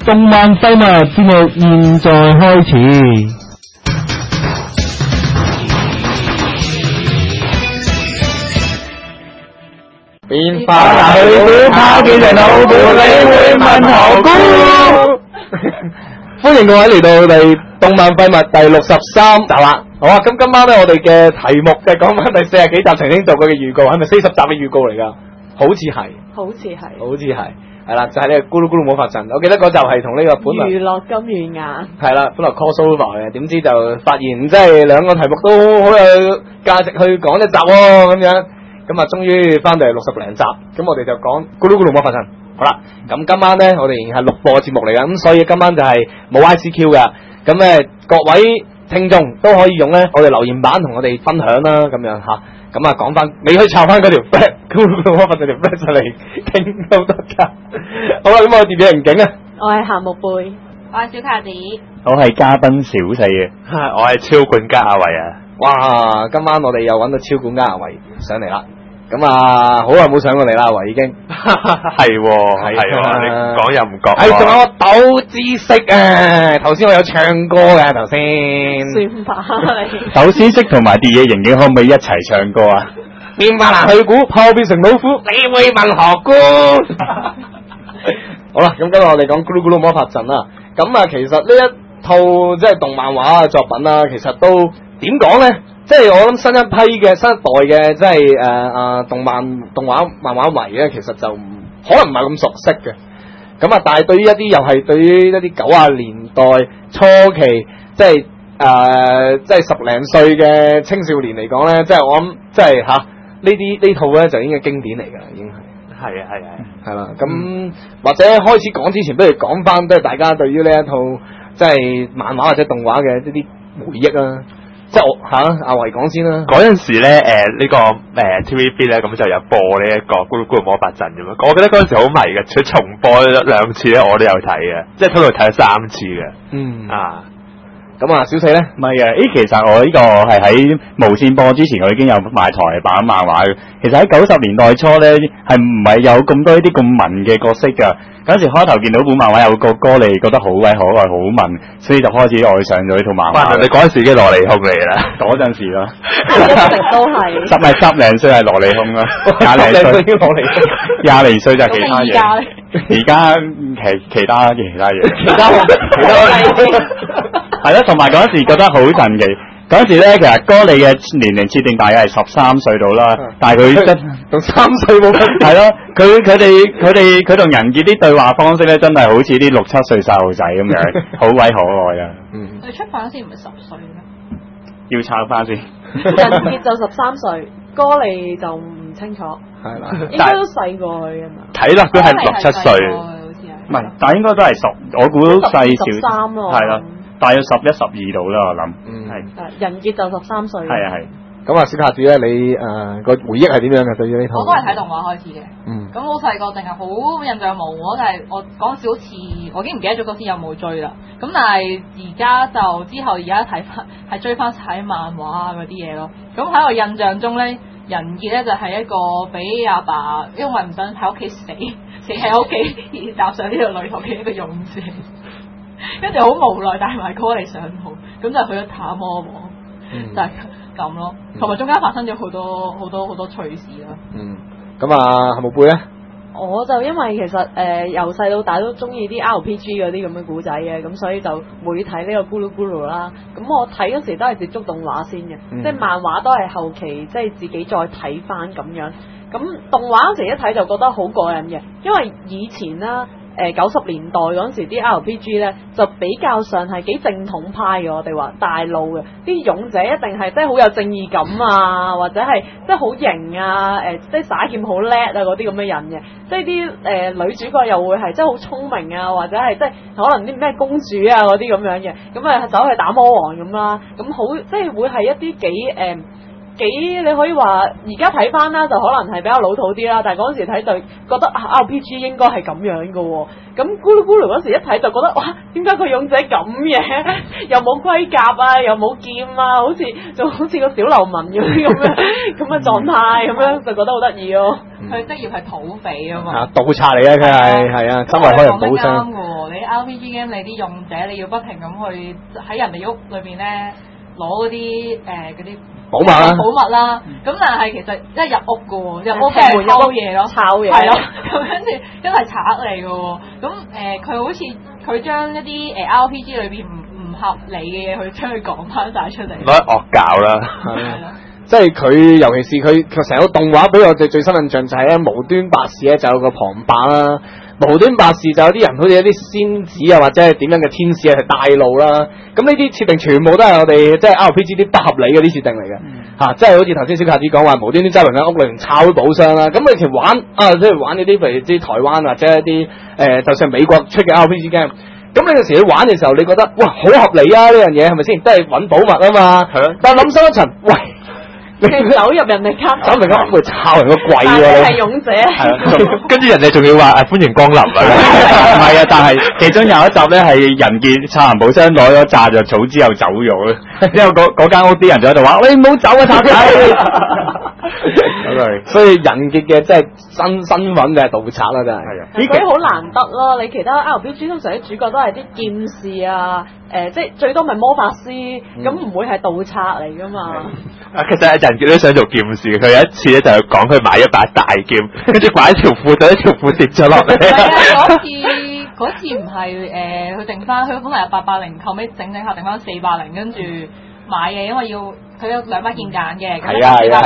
動漫廢物節目現在開始。 變化去小跑變成老伴，你會問何故？歡迎各位嚟到我哋動漫廢物第63集啦。好啊，咁今晚咧我哋嘅題目就講翻第40幾集曾經做過嘅預告，係咪40集嘅預告嚟噶？好似係，係啦，就係呢個咕嚕咕嚕魔法陣。我記得嗰集係同呢個本來娛樂金魚眼， 係啦，本來 crossover 嘅，點知就發現即係兩個題目都好有價值去講一集咁樣。咁啊，終於翻到嚟60零集，咁我哋就講咕嚕咕嚕魔法陣。好啦，咁今晚咧我哋係錄播節目嚟噶，咁所以今晚就係冇 ICQ 噶。咁咧各位聽眾都可以用咧我哋留言板同我哋分享啦，咁樣吓。咁啊講翻，你可以抄翻嗰條 flag， 咕嚕咕嚕魔法陣條 flag 上嚟傾都得噶。好啦，咁我點樣景啊？ 我係夏木貝， 我係小卡子， 我係嘉賓小四嘅， 我係超管家阿維啊！ 哇，今晚我哋又揾到超管家阿維上嚟啦。咁啊，好耐冇上過嚟啦，阿維已經係你講又唔講。 仲有抖知識啊！頭先我有唱歌嘅頭先。 算吧你。 抖知識同埋啲嘢刑警可唔可以一齊唱歌啊？ 變化難去估，炮變成老虎，你會問何故？好啦，咁今日我哋講咕嚕咕嚕魔法陣啦。咁啊，其實呢一套即係動漫畫嘅作品啦，其實都點講咧？即係我諗新一代嘅，即係動畫漫畫迷咧，其實就可能唔係咁熟悉嘅。咁啊，但係對於一啲90年代初期，即係10零歲嘅青少年嚟講咧，即係我諗，即係呢套咧就已經係經典嚟㗎啦，已經係啦。咁或者開始講之前，不如講翻都係大家對於呢一套即係漫畫或者動畫嘅一啲回憶啊。即係阿維講先啦。 嗰陣時咧，呢個TVB 咧，咁就有播呢一個咕嚕咕嚕魔法陣咁樣。我記得嗰陣時好迷嘅，佢重播咗2次咧，我都有睇嘅，即係通常睇咗3次嘅。 咁啊，小四咧？ 唔係嘅，其實我呢個係喺無線播之前，我已經有買台版漫畫嘅。其實喺90年代初咧，係唔係有咁多呢啲咁文嘅角色㗎？嗰時開頭見到本漫畫有個歌你覺得好鬼可愛好文，所以就開始愛上咗呢套漫畫。 你嗰陣時已經蘿莉控嚟啦， 嗰陣時咯， 一直都係 10零歲係蘿莉控啦，20零歲已經蘿莉控，20零歲就其他嘢。而家其他係咯，同埋嗰陣時覺得好神奇。嗰陣時咧，其實歌莉嘅年齡設定大概係13歲到啦，但係佢真同3歲冇分別。 係咯，佢同人傑啲對話方式咧，真係好似啲6、7歲細路仔咁樣，好鬼可愛啊！ 佢出版嗰時唔係10歲咩？ 要抄翻先。 人傑就13歲，歌莉就唔清楚。 係啦， 應該都細過佢㗎嘛。 睇落佢係6、7歲， 唔係，但係應該都係我估都細少。 13咯。 係啦。大約11、12度啦，我諗。 人傑就13歲。 係。 咁啊，小卡子咧，你個回憶係點樣嘅？對於呢套？ 我都係睇動畫開始嘅。咁好細個，定係好印象模糊。但係我嗰陣時好似我已經唔記得咗嗰時有冇追啦。咁但係而家就之後而家睇翻係追翻睇漫畫啊嗰啲嘢咯。咁喺我印象中咧，人傑咧就係一個俾阿爸因為唔想喺屋企死喺屋企而踏上呢條旅途嘅一個勇士。跟住好無奈帶埋歌莉上路，咁就去咗塔魔王，就係咁咯。同埋中間發生咗好多趣事啦。 咁啊，夏木貝咧？ 我就因為其實由細到大都中意啲 RPG 嗰啲咁嘅古仔嘅，咁所以就會睇呢個咕嚕咕嚕啦。咁我睇嗰時都係接觸動畫先嘅，即係漫畫都係後期即係自己再睇翻咁樣。咁動畫嗰時一睇就覺得好過癮嘅，因為以前啦。90年代嗰陣時啲 RPG 咧就比較上係幾正統派嘅，我哋話大路嘅啲勇者一定係即係好有正義感啊，或者係即係好型啊，即係耍劍好叻啊嗰啲咁嘅人嘅，即係啲女主角又會係即係好聰明啊，或者係即係可能啲咩公主啊嗰啲咁樣嘅，咁啊走去打魔王咁啦，咁好即係會係一啲幾你可以話而家睇翻啦，就可能係比較老土啲啦。但係嗰陣時睇就覺得RPG 應該係咁樣嘅喎。咁咕嚕咕嚕嗰時一睇就覺得哇，點解佢勇者咁嘅？又冇盔甲啊，又冇劍啊，好似個小流民咁嘅狀態咁樣，就覺得好得意咯。 佢職業係土匪啊嘛， 盜賊嚟嘅佢係啊，周圍開人補傷。 啱嘅喎，你 RPG game 你啲勇者你要不停咁去喺人哋屋裏邊咧攞嗰啲寶物啦，咁但係其實一入屋嘅喎，入屋係偷嘢咯， 抄嘢係咯，咁跟住因為賊嚟嘅喎，咁佢好似佢將一啲RPG 裏邊唔合理嘅嘢，佢將佢講翻晒出嚟， 攞嚟惡搞啦， 係咯。 即係佢，尤其是佢成個動畫俾我哋最深印象就係咧無端白事咧就有個旁白啦，無端白事就有啲人好似一啲仙子啊或者係點樣嘅天使係帶路啦，咁呢啲設定全部都係我哋即係 RPG 啲不合理嘅啲設定嚟嘅，即係好似頭先小卡子講話無端端周圍喺屋裏面抄寶箱啦，咁你其實玩即係玩呢啲譬如啲台灣或者一啲就算美國出嘅 RPG game。咁你有時去玩嘅時候，你覺得哇好合理啊呢樣嘢係咪先？都係揾寶物啊嘛。係咯。但係諗深一層，喂， 你走入人哋間， 走人間屋會抄人個櫃喎。 你係勇者。 係跟住人哋仲要話歡迎光臨啊。 唔係啊，但係其中有一集咧係人傑拆人寶箱攞咗炸藥草之後走咗啦，之後嗰間屋啲人就喺度話：你唔好走啊，賊仔！ 所以人傑嘅即係身份就係盜賊啦，真係。係啊。 所以好難得咯，你其他 RPG 通常啲主角都係啲劍士啊，即係最多咪魔法師，咁唔會係盜賊嚟噶嘛。 其實人傑都想做劍士，佢有一次咧就係講佢買一把大劍，跟住掛喺條褲度，一條褲跌咗落嚟。 嗰次唔係佢剩翻，佢本來係880，後尾整下剩翻480，跟住買嘅，因為佢有2把劍揀嘅，咁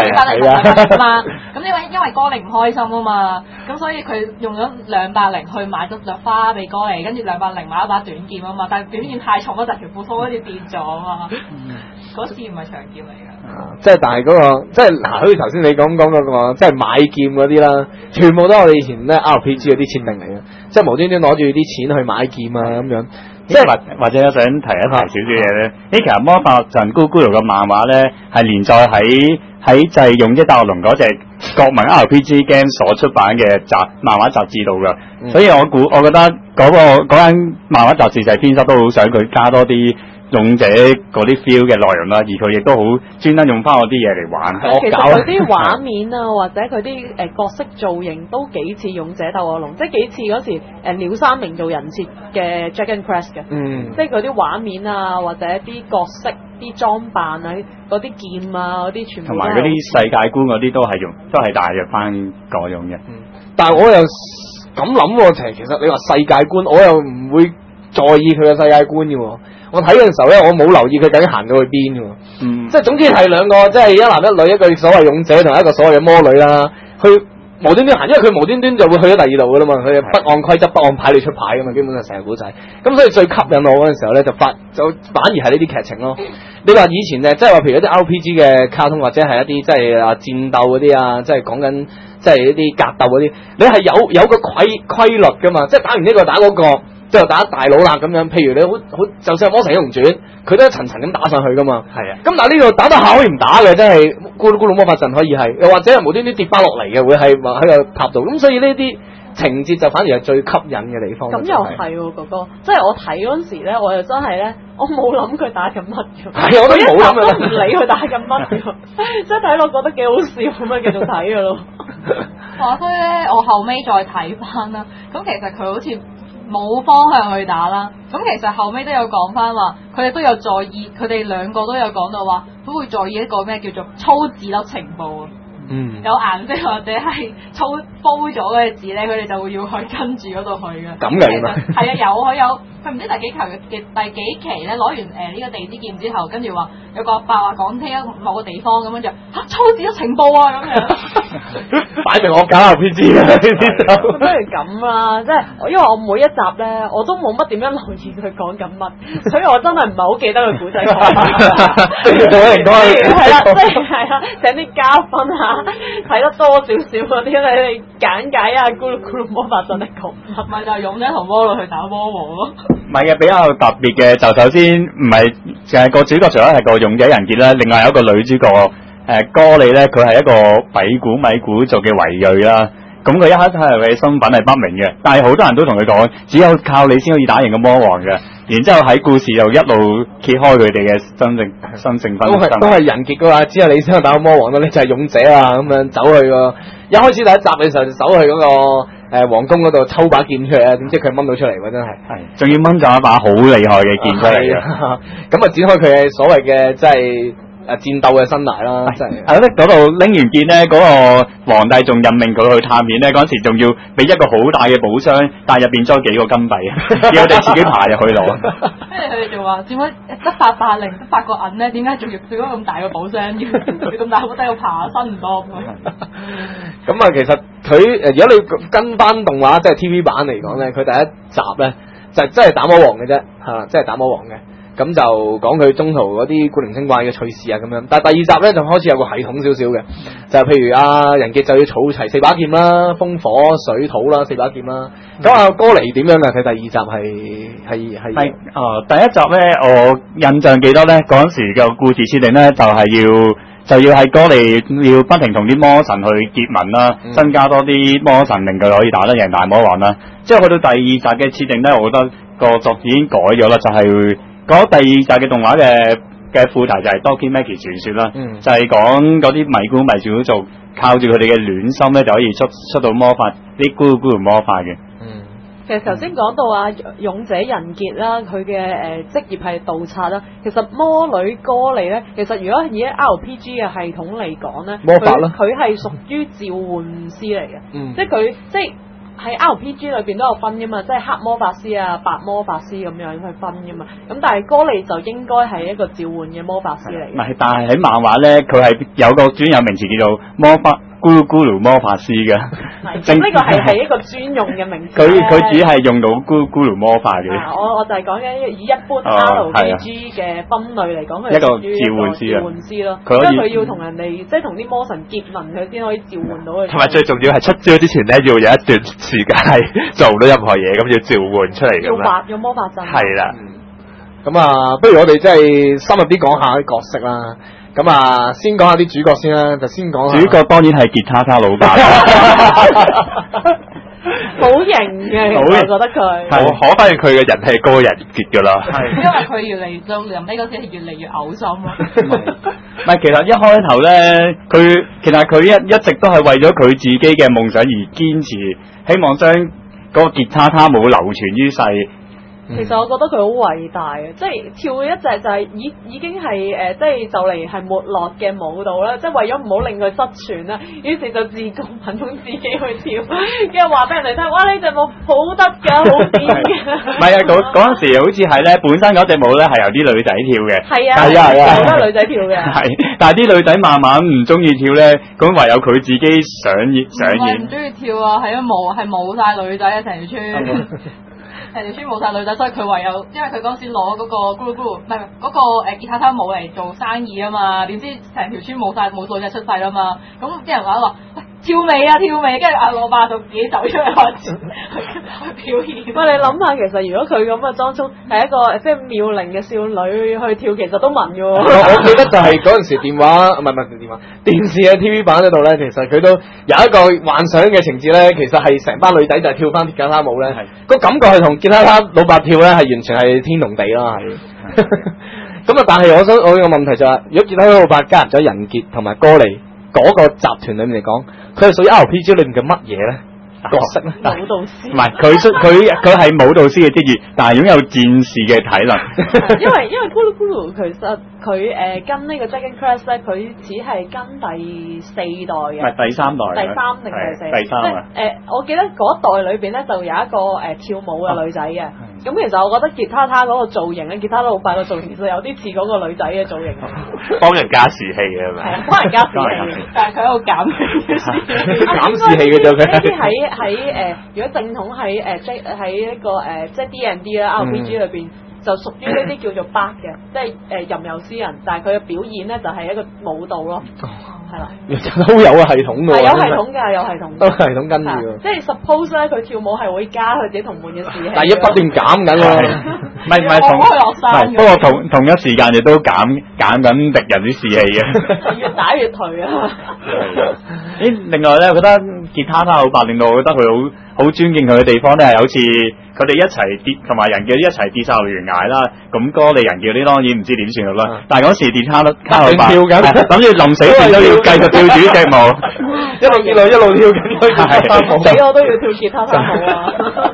480嘛。咁因為歌莉唔開心啊嘛，咁所以佢用咗280去買咗朵花俾歌莉，跟住280買一把短劍啊嘛，但係短劍太重嗰陣條褲拖好似跌咗啊嘛。嗰次唔係長劍嚟㗎。 即係但係嗰個即係嗱，好似頭先你講嗰個，即係買劍嗰啲啦，全部都係我哋以前咧 RPG 嗰啲設定嚟嘅，即係無端端攞住啲錢去買劍啊咁樣。 即係或者我想提一提少少嘢咧，其實魔法陣咕咕嚕嘅漫畫咧係連載喺就係勇者鬥惡龍嗰隻國民 RPG game 所出版嘅漫畫雜誌度㗎，所以我覺得嗰間漫畫雜誌就係編輯都好想佢加多啲勇者嗰啲 feel 嘅內容啦，而佢亦都好專登用翻嗰啲嘢嚟玩。 其實佢啲畫面啊，或者佢啲角色造型都幾似勇者鬥惡龍，即係幾似嗰時鳥山明做人設嘅 Dragon Quest 嘅。即係嗰啲畫面啊，或者啲角色、啲裝扮啊、嗰啲劍啊、嗰啲全部。同埋嗰啲世界觀嗰啲都係大約翻嗰種嘅。 但係我又咁諗喎，其實你話世界觀，我又唔會在意佢嘅世界觀嘅喎。我睇嘅時候咧，我冇留意佢究竟行到去邊嘅喎。即係總之係兩個，即係一男一女，一個所謂勇者同一個所謂嘅魔女啦。佢無端端行，因為佢無端端就會去咗第二度嘅啦嘛。佢不按規則、不按牌理出牌嘅嘛，基本上成個古仔。咁所以最吸引我嗰陣時候咧，就反而係呢啲劇情咯。你話以前即係話譬如一啲 RPG 嘅卡通，或者係一啲即係戰鬥嗰啲啊，即係講緊即係一啲格鬥嗰啲，你係有個規律嘅嘛。即係打完呢個打嗰個。之後打大佬啦咁樣，譬如你好，就算係《魔神英雄傳》，佢都一層層咁打上去噶嘛。係啊。咁但係呢度打得下可以唔打嘅，真係咕嚕咕嚕魔法陣可以係，又或者係無端端跌翻落嚟嘅，會係喺個塔度。咁所以呢啲情節就反而係最吸引嘅地方。 咁又係喎，哥哥，即係我睇嗰陣時咧，我又真係咧，我冇諗佢打緊乜嘅。 係，我都冇諗都唔理佢打緊乜嘅，即係睇落覺得幾好笑咁樣繼續睇嘅咯。 所以咧，我後尾再睇翻啦，咁其實佢好似冇方向去打啦，咁其實後尾都有講翻話，佢哋都有在意，佢哋兩個都有講到話，都會在意一個咩叫做粗字粒情報啊。有顏色或者係粗煲咗嘅字咧，佢哋就會要去跟住嗰度去嘅。咁嘅咩？係啊，有佢唔知第幾期嘅第幾期咧，攞完呢個地之劍之後，跟住話有個阿伯話講聽某個地方咁樣就粗字粒情報啊咁樣。 擺明我搞 RPG 啊呢啲不如咁啦，即係因為我每一集咧，我都冇乜點樣留意佢講緊乜，所以我真係唔係好記得佢古仔講乜。係啦，即係啦，請啲嘉賓啊。睇得多少少嗰啲你簡解啊，咕嚕咕嚕魔法陣的講乜？咪就係勇者同魔女去打魔王咯。 唔係嘅，比較特別嘅就首先唔係淨係個主角，除咗係個勇者人傑啦，另外有一個女主角歌利咧，佢係一個比古米古族嘅遺裔啦。咁佢一開始係佢身份係不明嘅，但係好多人都同佢講，只有靠你先可以打贏個魔王嘅。然之後喺故事又一路揭開佢哋嘅真正分身。 都係人傑嘅話，只有你先可以打到魔王咯，你就係勇者啊咁樣走去個。一開始第一集嘅時候就走去嗰個皇宮嗰度抽把劍出嚟啊，點知佢掹到出嚟喎，真係。係，仲要掹咗一把好厲害嘅劍出嚟嘅。 咁啊，展開佢嘅所謂嘅即係。戰鬥嘅生涯啦，真係係咯，嗰度拎完劍咧，嗰個皇帝仲任命佢去探險咧，嗰陣時仲要俾一個好大嘅寶箱，但係入邊裝幾個金幣，叫我哋自己爬入去攞。 跟住佢哋仲話點解得800零8個銀咧？點解仲要做咗咁大個寶箱？要咁大個低要爬身唔多咁啊，其實佢如果你跟翻動畫即係 TV 版嚟講咧，佢第一集咧就真係打魔王嘅啫，係真係打魔王嘅。咁就講佢中途嗰啲古靈精怪嘅趣事啊咁樣，但係第二集咧就開始有個系統少少嘅，就係譬如人傑就要儲齊4把劍啦，風火水土啦4把劍啦。咁歌利點樣啊？佢第二集係第一集咧，我印象記得咧，嗰陣時嘅故事設定咧就要係歌利要不停同啲魔神去結盟啦，增加多啲魔神令佢可以打得贏大魔王啦。之後去到第二集嘅設定咧，我覺得個作已經改咗啦，就係。嗰第二集嘅動畫嘅副題就係 Dothraki 傳說啦，就係講嗰啲迷古迷小族靠住佢哋嘅戀心咧就可以出到魔法，啲咕嚕咕嚕魔法嘅。 其實頭先講到勇者人傑啦，佢嘅職業係盜賊啦。其實魔女歌利咧，其實如果以 RPG 嘅系統嚟講咧， 魔法啦， 佢係屬於召喚師嚟嘅，即係佢即係。喺 RPG 裏邊都有分噶嘛，即係黑魔法師啊、白魔法師咁樣去分噶嘛。咁但係歌利就應該係一個召喚嘅魔法師嚟嘅。 唔係，但係喺漫畫咧，佢係有個專有名詞叫做魔法咕嚕咕嚕魔法師嘅。 咁呢個係一個專用嘅名詞。 佢只係用到咕嚕咕嚕魔法嘅。 我就係講緊以一般 RPG 嘅分類嚟講，佢係屬於一個召喚師咯。因為佢要同人哋即係同啲魔神結盟，佢先可以召喚到佢。 同埋最重要係出招之前咧，要有一段時間係做唔到任何嘢，咁要召喚出嚟嘅。 要畫用魔法陣。 係啦。 咁不如我哋即係深入啲講下啲角色啦。咁先講下啲主角先啦，就先講下。 主角當然係吉他他老闆， 好型嘅，我覺得佢。 可發現佢嘅人係高人傑㗎啦。 因為佢越嚟到臨尾嗰時係越嚟越嘔心咯。 唔係，其實一開頭咧，佢一直都係為咗佢自己嘅夢想而堅持，希望將嗰個吉他他舞流傳於世。 其實我覺得佢好偉大嘅，即係跳一隻就係已經係即係就嚟係沒落嘅舞蹈啦，即係為咗唔好令佢失傳啦，於是就自告奮勇自己去跳，跟住話俾人哋聽，哇！呢隻舞好得㗎，好癲嘅。 唔係啊，嗰陣時好似係咧，本身嗰隻舞咧係由啲女仔跳嘅。係啊，都係女仔跳嘅。 係，但係啲女仔慢慢唔中意跳咧，咁唯有佢自己上演。 唔中意跳啊，係冇晒女仔啊，成條村。成條村冇晒女仔，所以佢唯有，因為佢嗰陣時攞嗰個咕嚕咕嚕，唔係嗰個吉他他舞嚟做生意啊嘛，點知成條村冇女仔出世啦嘛，咁啲人話跳尾，跟住阿羅伯就自己走出去開始去表演。 喂，你諗下，其實如果佢咁嘅裝束係一個即係妙齡嘅少女去跳，其實都文嘅喎。 我記得就係嗰陣時電視嘅 TV 版嗰度咧，其實佢都有一個幻想嘅情節咧，其實係成班女仔就係跳翻吉他舞咧，個感覺係同吉他他老伯跳咧係完全係天同地啦，係。咁但係我有個問題就係，如果吉他他老伯加入咗人傑同埋歌利嗰個集團裏面嚟講，佢係屬於 RPG 裏面嘅乜嘢咧？角色咧？ 舞蹈師。 唔係，佢係舞蹈師嘅職業，但係擁有戰士嘅體能。 因為咕嚕咕嚕其實佢跟呢個 Dragon Quest 咧，佢只係跟第4代嘅。唔係第3代。 第3定第4？ 第3啊。 我記得嗰一代裏邊咧就有一個跳舞嘅女仔嘅。咁其實我覺得吉他他嗰個造型咧，吉他老闆個造型其實有啲似嗰個女仔嘅造型。 幫人加士氣嘅係咪？ 係啊，幫人加士氣，但係佢喺度減減士氣嘅啫。 呢啲喺如果正統喺喺一個即係 D&D 啦 RPG 裏邊就屬於呢啲叫做 bard 嘅，即係吟遊詩人，但係佢嘅表演咧就係一個舞蹈咯。 係啦， 都有個系統㗎喎， 係有系統㗎，有系統， 都系統跟住喎。 即係 suppose 咧，佢跳舞係會加佢自己同伴嘅士氣， 但係而家不斷減緊喎， 唔係同我落山係，不過同一時間亦都減緊敵人啲士氣嘅。 越打越頹啊！ 另外咧，我覺得吉他他老伯令到我覺得佢好尊敬佢嘅地方咧，係好似佢哋一齊跌，同埋人叫一齊跌晒落懸崖啦。咁哥你人叫呢當然唔知點算啦。但係嗰時跌他老伯跳緊， 諗住臨死前都要繼續跳主隻舞， 一路跌落一路跳緊吉他舞。 死我都要跳吉他他舞啊！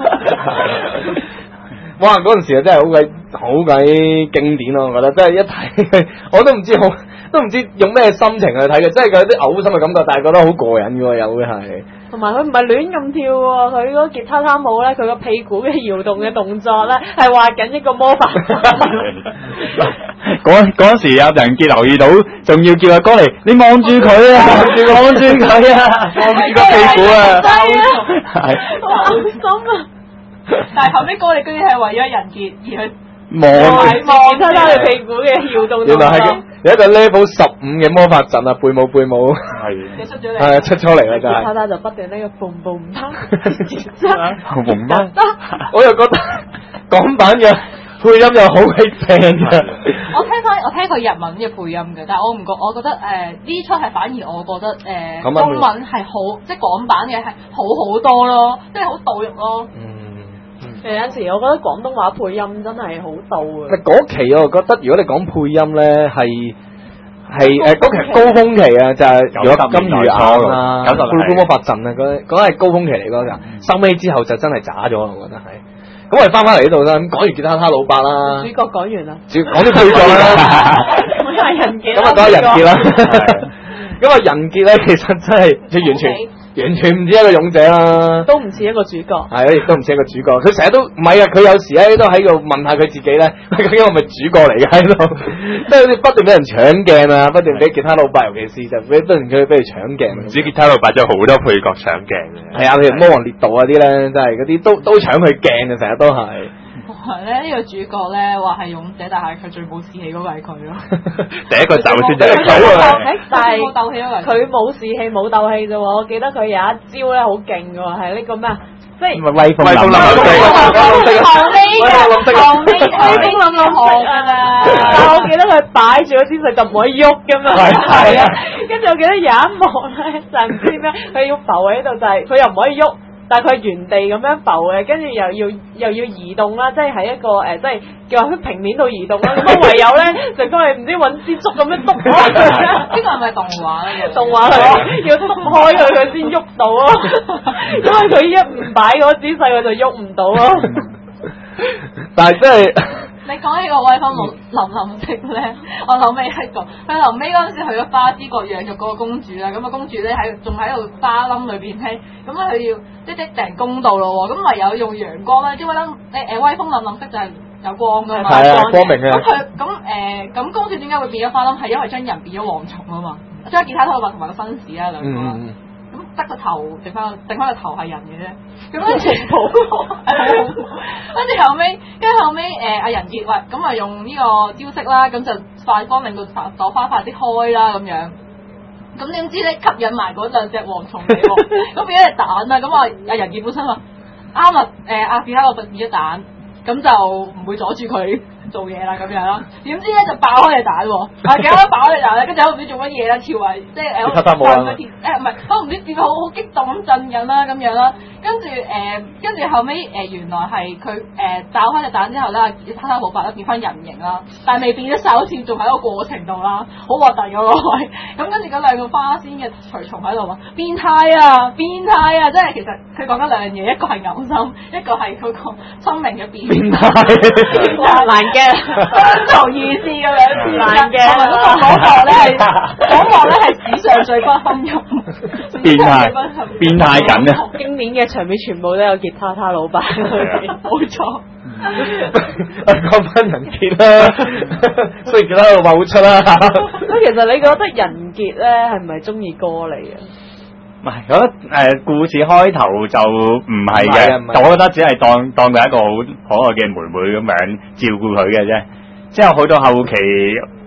哇！嗰陣時啊，真係好鬼經典咯，我覺得真係一睇我都唔知用咩心情去睇嘅，真係佢有啲嘔心嘅感覺，但係覺得好過癮嘅喎，又會係。 同埋佢唔係亂咁跳喎，佢嗰吉他他舞咧，佢個屁股嘅搖動嘅動作咧，係畫緊一個魔法。 嗰時有人傑留意到，仲要叫阿哥嚟，你望住佢啊，望住佢啊，望住個屁股啊， 係好心啊！ 但係後尾哥你居然係為咗人傑而去望吉他他嘅屁股嘅搖動。 原來係有一個 level 15嘅魔法陣啊，背舞你出咗嚟， 係出咗嚟啦，真係。 吉他他就不斷呢個 boom boom 我又覺得港版嘅配音又好鬼正嘅。 我聽佢日文嘅配音嘅，但係我覺得呢出係反而我覺得中文係好，即係港版嘅係好多咯，即係好到肉咯。 有陣時我覺得廣東話配音真係好到啊！ 嗰期我覺得如果你講配音咧係嗰期高峰期啊，就係如果金魚眼啊、咕嚕咕魔法陣啊，嗰係高峰期嚟嗰陣，收尾之後就真係渣咗，我覺得係。咁我哋翻嚟呢度啦，咁講完吉他他老伯啦， 主角講完啦， 講啲配角啦， 咁啊人傑， 咁啊講下人傑啦，咁啊人傑咧其實真係即係完全唔似一個勇者啦， 都唔似一個主角， 係啊，亦都唔似一個主角。佢成日都唔係啊，佢有時咧都喺度問下佢自己咧，究竟我係咪主角嚟嘅喺度？即係好似不斷俾人搶鏡啊，不斷俾吉他老伯，尤其是就不斷佢俾人搶鏡。 唔止吉他老伯，仲有好多配角搶鏡嘅。 係啊，譬如魔王列道嗰啲咧，真係嗰啲都搶佢鏡嘅，成日都係。 係咧，呢個主角咧話係勇者，但係佢最冇士氣嗰個係佢咯。 第一個走先就係佢但係冇鬥氣嗰個。 佢冇士氣冇鬥氣啫喎，我記得佢有一招咧好勁嘅喎，係呢個咩啊？即係威風凜凜但係我記得佢擺住個姿勢就唔可以喐㗎嘛。係啊，跟住我記得有一幕咧就係唔知咩，佢要浮喺度就係佢又唔可以喐。但係佢係原地咁樣浮嘅，跟住又要移動啦，即係喺一個即係叫喺平面度移動啦。咁唯有咧就佢唔知揾支竹咁樣篤開佢。 呢個係咪動畫咧？ 動畫佢要篤開佢先喐到咯，因為佢一唔擺嗰個姿勢佢就喐唔到咯。 但係真係。 你講起個威風凜凜式咧，我諗起一個，佢臨尾嗰陣時去咗花之國養育嗰個公主啦，咁啊公主咧仲喺度花冧裏邊咧，咁啊佢要即係訂公道咯喎，咁唯有用陽光啦，因為咧威風凜凜式就係有光噶嘛， 係啊光明嘅。 咁佢咁公主點解會變咗花冧？係因為將人變咗蝗蟲啊嘛，將吉他他老伯同埋個紳士啊兩個啦。咁得個頭，剩翻個頭係人嘅啫。咁跟住跟住後尾阿人傑話，咁啊用呢個招式啦，咁就快光令到朵花快啲開啦咁樣。咁點知咧吸引埋嗰兩隻蝗蟲嚟喎，咁變咗隻蛋啦。咁阿人傑本身話啱啊，阿吉他老伯變咗蛋，咁就唔會阻住佢做嘢啦咁樣啦，點知咧就爆開隻蛋喎，啊搞到爆開隻蛋咧，跟住我唔知做乜嘢啦，跳埋即係吉他冇啊， 唔係，我唔知點解好激動咁震緊啦咁樣啦，跟住後尾原來係佢爆開隻蛋之後咧，吉他老伯咧變翻人形啦，但係未變咗手，好似仲喺個過程度啦，好核突嗰個位，咁跟住嗰兩個花仙嘅隨從喺度話變態啊，即係其實佢講緊兩樣嘢，一個係嘔心，一個係嗰個生命嘅變態，難嘅。相同意思咁樣，難嘅。嗰幕咧係史上最不堪入目， 變態緊啊！ 經典嘅場面全部都有吉他他老伯裏邊，冇錯。 講翻人傑啦，雖然吉他老伯好出啦。 咁其實你覺得人傑咧係唔係中意歌嚟嘅？ 唔係，我覺得故事開頭就唔係嘅，我覺得只係當佢一個好可愛嘅妹妹咁樣照顧佢嘅啫。之後去到後期，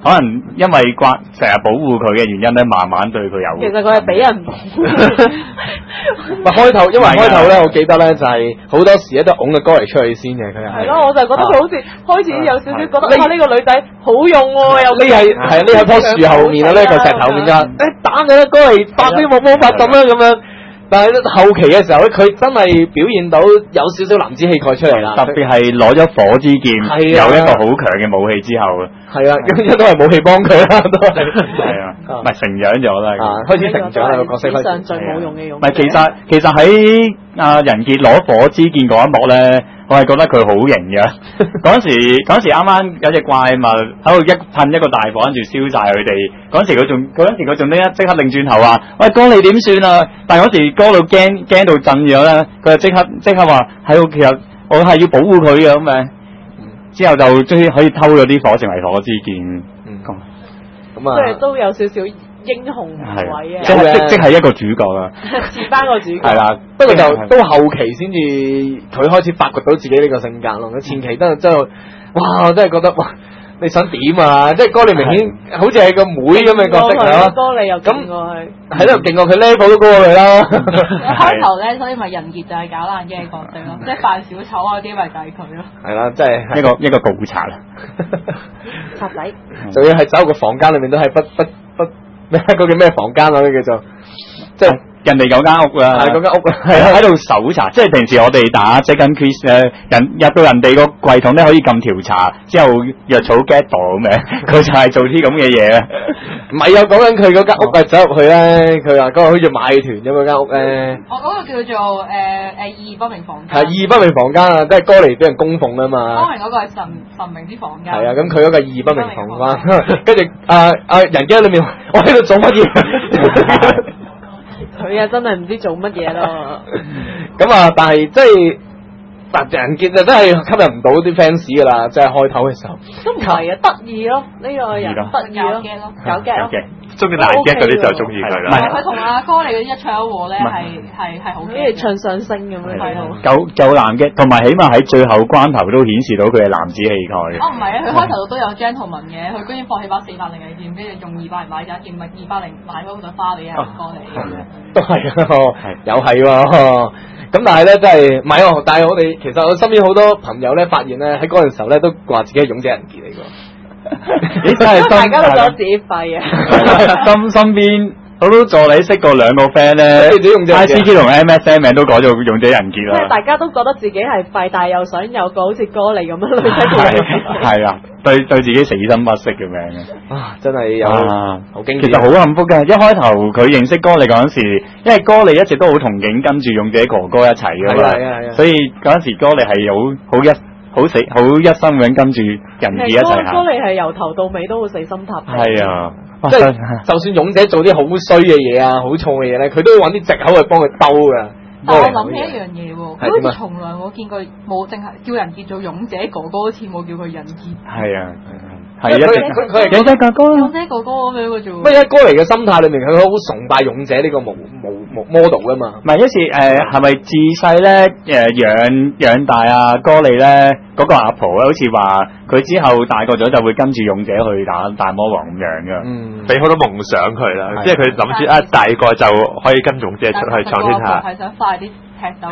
可能因為成日保護佢嘅原因咧，慢慢對佢有。 其實佢係俾人保護。 開頭，因為開頭咧，我記得咧就係好多時咧都拱個哥嚟出去先嘅，佢係。 係咯，我就覺得佢好似開始有少少覺得呢個女仔好用喎，又呢係呢喺棵樹後面啊，呢個石頭面㗎，打你啦，哥嚟發啲魔法咁啦咁樣。但係後期嘅時候咧，佢真係表現到有少少男子氣概出嚟啦。 特別係攞咗火之劍，有一個好強嘅武器之後。係啊， 一都係武器幫佢啦，都係。 係啊，唔係成長咗啦。 開始成長啦個角色。 史上最冇用嘅勇。 唔係其實喺人傑攞火之劍嗰一幕咧，我係覺得佢好型嘅。嗰時啱啱有隻怪物喺度噴一個大火，跟住燒晒佢哋。嗰陣時佢仲即刻擰轉頭話：喂，哥你點算啊？但係嗰時哥到驚到震咗咧，佢就即刻話：係其實我係要保護佢嘅咁嘅。之後就終於可以偷咗啲火成為火之劍。 咁啊， 即係都有少少英雄位啊！ 即係一個主角啦， 似翻個主角。 係啦， 不過就到後期先至佢開始發掘到自己呢個性格咯。佢前期都真係，哇！我真係覺得哇！你想點啊？即係哥利明顯好似係個妹咁嘅角色係哥利又勁過佢， 喺度勁過佢 level 都高過佢啦。 開頭咧，所以咪人傑就係搞爛嘅角色咯，即係扮小丑嗰啲咪就係佢咯。 係啦，即係一個盜賊啦， 賊仔。 仲要係走個房間裏面都係不咩嗰叫咩房間啊？呢叫做即係。 人哋嗰間屋啦， 係嗰間屋啦， 係喺度搜查，即係平時我哋打 Second Quiz 咧，入到人哋個櫃桶咧可以撳調查，之後藥草 get 到咁嘅，佢就係做啲咁嘅嘢咧。 唔係啊，講緊佢嗰間屋啊，走入去咧，佢話嗰個好似馬團咁嗰間屋咧。 我嗰個叫做意義不明房間。 係意義不明房間啊，都係哥嚟俾人供奉啊嘛。 光明嗰個係神明之房間。 係啊，咁佢嗰個意義不明房間，跟住人機裏面，我喺度做乜嘢？ 佢啊，真係唔知做乜嘢咯。 咁啊，但係即係，人傑就真係吸引唔到啲 fans 噶啦，即係開頭嘅時候。 都唔係啊，得意咯，呢個人得意咯，搞 get 咯。 中意大 get 嗰啲就中意佢啦。 佢同阿哥你嗰啲一唱一和咧，係好嘅，唱上聲咁樣睇到。 夠男嘅，同埋起碼喺最後關頭都顯示到佢係男子氣概嘅。 唔係啊，佢開頭都有 gentleman 嘅，佢居然放起把400嘅劍，跟住用200買咗一件，唔係200買嗰朵花俾阿哥你。 都係啊，又係喎。咁但係咧，真係唔係喎。但係我哋其實我身邊好多朋友咧，發現咧喺嗰陣時候咧，都話自己係勇者人傑嚟㗎。 你真係大家都覺得自己廢啊！ 身邊我都助理識過兩個 friend 咧，ICQ 同 MSN 名都改做勇者人傑啦。 即係大家都覺得自己係廢，但係又想有個好似歌莉咁樣女仔嘅。 係啊，對自己死心不息嘅名啊，真係有好經典。 其實好幸福嘅，一開頭佢認識歌莉嗰陣時，因為歌莉一直都好憧憬跟住勇者哥哥一齊㗎嘛，所以嗰陣時歌莉係好一心咁跟住人傑一齊行。 歌莉係由頭到尾都會死心塌地。 係啊， 即係就算勇者做啲好衰嘅嘢啊、好錯嘅嘢咧，佢都會揾啲藉口去幫佢兜噶。 但我諗起一樣嘢喎，佢好似從來冇見過冇淨係叫人傑做勇者哥哥，好似冇叫佢人傑。 係啊。 係佢勇者哥哥， 勇者哥哥咁樣嘅啫。 乜嘢哥嚟嘅心態裏面，佢好崇拜勇者呢個model 噶嘛？ 唔係一時係咪自細咧養大啊哥莉咧嗰個阿婆咧，好似話佢之後大個咗就會跟住勇者去打大魔王咁樣噶， 俾好多夢想佢啦，即係佢諗住大個就可以跟勇者出去闖天下。 係想快啲踢走。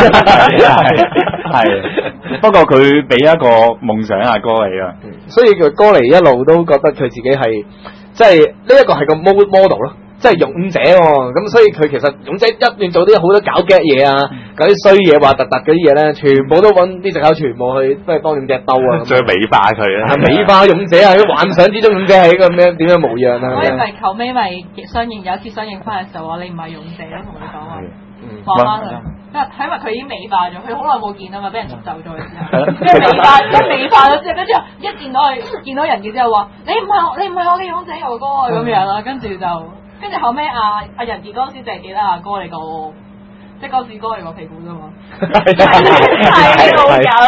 係，不過佢俾一個夢想阿哥莉啊， 所以佢哥莉一路都覺得佢自己係即係呢一個係個 model 咯。即係勇者喎，咁所以佢其實勇者一亂做啲好多搞 get 嘢啊，嗰啲衰嘢話突嗰啲嘢咧，全部都揾啲藉口，全部去都係幫勇者兜啊， 再美化佢啊， 美化勇者啊，幻想之中勇者係一個咩點樣模樣啊？ 所以咪後尾咪相應有一次相應翻嘅時候話你唔係勇者咯，同佢講話翻佢，因為佢已經美化咗，佢好耐冇見啊嘛，俾人捉走咗嘅時候，美化咗之後，跟住一見到人嘅之後話你唔係我嘅勇者哥哥咁樣啦，跟住後尾阿人傑嗰陣時淨係記得阿哥嚟個，即係嗰時哥嚟個屁股啫嘛，係好搞。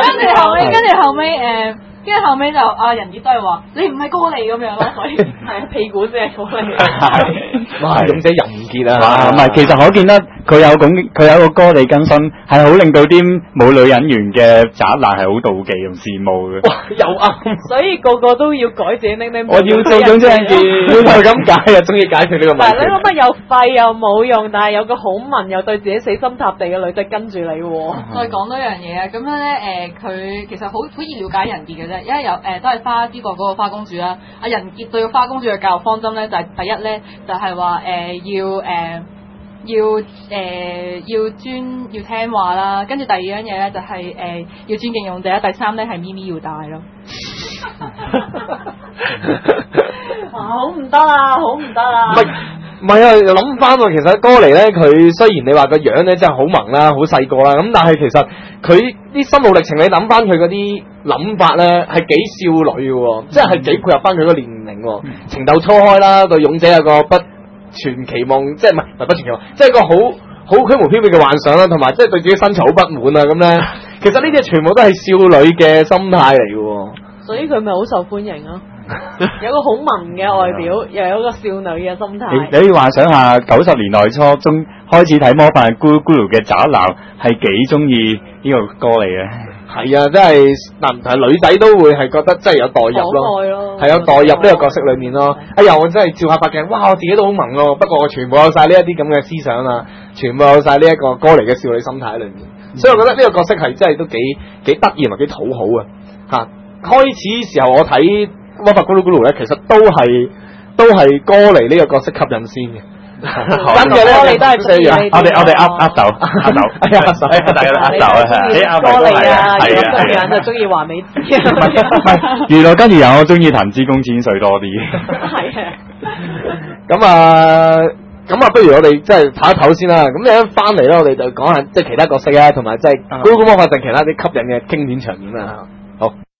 跟住後尾就阿人傑都係話你唔係哥嚟咁樣咯，所以係屁股先係哥嚟。 哇！勇者人傑啊， 唔係其實可見得佢有個歌你更新，係好令到啲冇女人緣嘅宅男係好妒忌同羨慕嘅。 哇，又啱， 所以個個都要改自己拎拎。 我要做總章節，就咁解啊，終於解決呢個問題。 但係你諗乜又廢又冇用，但係有個好文又對自己死心塌地嘅女仔跟住你喎。 再講多樣嘢啊，咁樣咧佢其實好易了解人傑嘅啫，因為都係花之國嗰個花公主啦。阿人傑對花公主嘅教育方針咧，就係第一咧就係話要聽話啦，跟住第二樣嘢咧就係要尊敬勇者，第三咧係咪咪要帶咯。 好唔得啦，好唔得啦！ 唔係啊！諗翻喎，其實歌嚟咧，佢雖然你話個樣咧真係好萌啦，好細個啦，咁但係其實佢啲心路歷程，你諗翻佢嗰啲諗法咧，係幾少女嘅喎，即係幾配合翻佢個年齡喎。情竇初開啦，對勇者有個不存期望，即係唔係不存期望，即係個好虛無縹緲嘅幻想啦，同埋即係對自己身材好不滿啊咁咧。其實呢啲全部都係少女嘅心態嚟嘅喎。 所以佢咪好受歡迎咯。有個好文嘅外表，又有個少女嘅心態。 你幻想下90年代初中開始睇魔法咕嚕咕嚕嘅宅男係幾中意呢個歌嚟嘅？ 係啊，真係嗱，係女仔都會係覺得真係有代入咯，係有代入呢個角色裏面咯。哎呀，我真係照下塊鏡，哇！我自己都好萌咯，不過我全部有晒呢一啲咁嘅思想啊，全部有晒呢一個歌嚟嘅少女心態喺裏面。所以我覺得呢個角色係真係都幾得意同埋幾討好啊！嚇，開始時候我睇魔法咕嚕咕嚕咧，其實都係歌嚟呢個角色吸引先嘅。跟住咧，你都係四樣。 我哋握手，大家都握手啊！ 歌嚟啊，如果中意人就中意華美子。 唔係娛樂跟住有我中意藤之公千歲多啲。 係啊。 咁啊，不如我哋即係唞一唞先啦。咁你一翻嚟咧，我哋就講下即係其他角色啊，同埋即係咕嚕咕嚕魔法陣其他啲吸引嘅經典場面啊。好。